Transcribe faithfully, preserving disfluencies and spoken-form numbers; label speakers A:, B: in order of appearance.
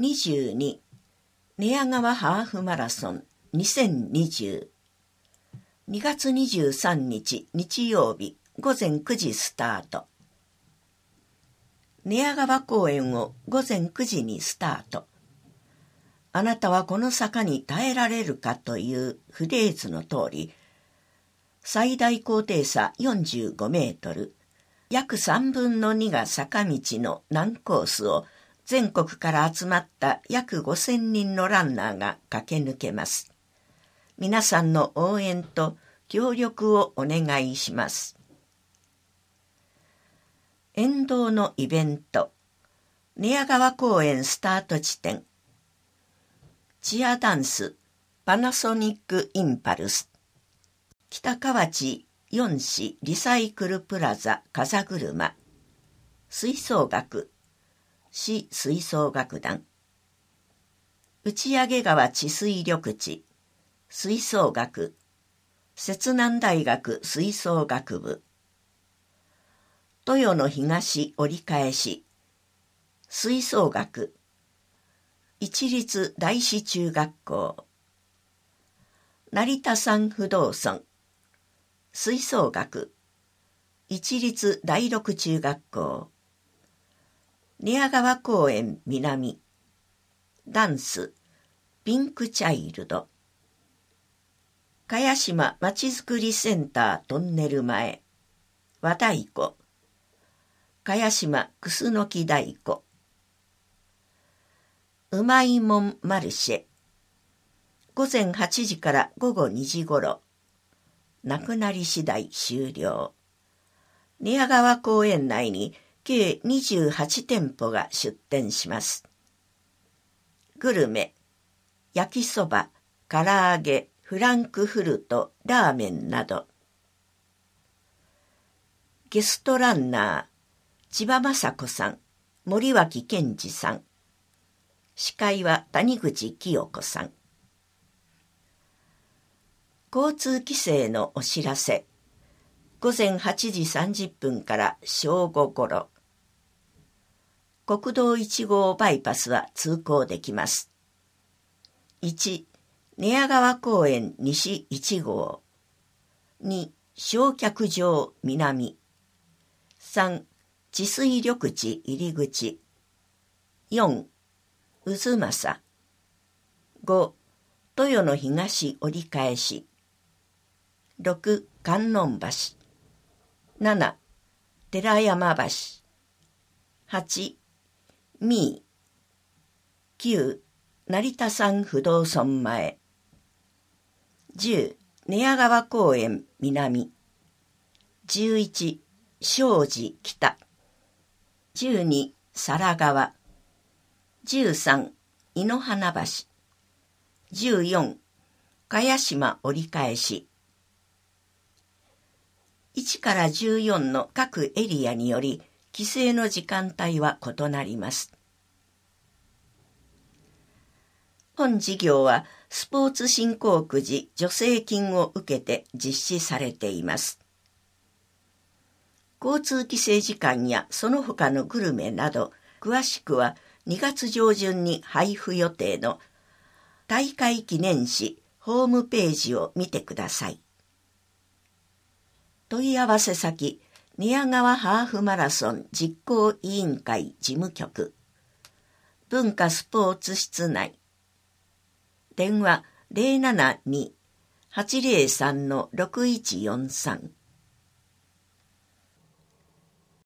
A: にじゅうに寝屋川ハーフマラソンにせんにじゅうにがつにじゅうさんにち日曜日ごぜんくじスタート。寝屋川公園をごぜんくじにスタート。あなたはこの坂に耐えられるかというフレーズの通り、最大高低差よんじゅうごメートル、約さんぶんのにが坂道の難コースを全国から集まった約ごせんにんのランナーが駆け抜けます。皆さんの応援と協力をお願いします。沿道のイベント、寝屋川公園スタート地点、チアダンス、パナソニックインパルス、北河内よん市リサイクルプラザ風車、吹奏楽、市吹奏楽団、打上川治水緑地、吹奏楽、摂南大学吹奏楽部、豊野東折り返し、吹奏楽、一律大師中学校、成田山不動尊、吹奏楽、一律第六中学校、寝屋川公園南、ダンス、ピンクチャイルド、茅島まちづくりセンタートンネル前、和太鼓、茅島くすのき太鼓、うまいもんマルシェ、ごぜんはちじからごごにじごろ、なくなり次第終了。寝屋川公園内に計にじゅうはちてんぽが出店します。グルメ、焼きそば、唐揚げ、フランクフルト、ラーメンなど。ゲストランナー、千葉雅子さん、森脇健児さん。司会は谷口清子さん。交通規制のお知らせ。ごぜんはちじさんじゅっぷんから正午ごろ。国道いち号バイパスは通行できます。いち、寝屋川公園西いち号。に、焼却場南。さん、治水緑地入り口。よん、渦政。ご、豊野東折り返し。ろく、観音橋。なな、寺山橋。はち、三井。きゅう、成田山不動尊前。じゅう、寝屋川公園南。じゅういち、庄司北。じゅうに、皿川。じゅうさん、井の花橋。じゅうよん、茅島折り返し。いちからじゅうよんの各エリアにより規制の時間帯は異なります。本事業はスポーツ振興区時助成金を受けて実施されています。交通規制時間やその他のグルメなど詳しくはにがつ上旬に配布予定の大会記念誌ホームページを見てください。問い合わせ先、寝屋川ハーフマラソン実行委員会事務局、文化スポーツ室内、電話 ゼロななに はちゼロさん ろくいちよんさん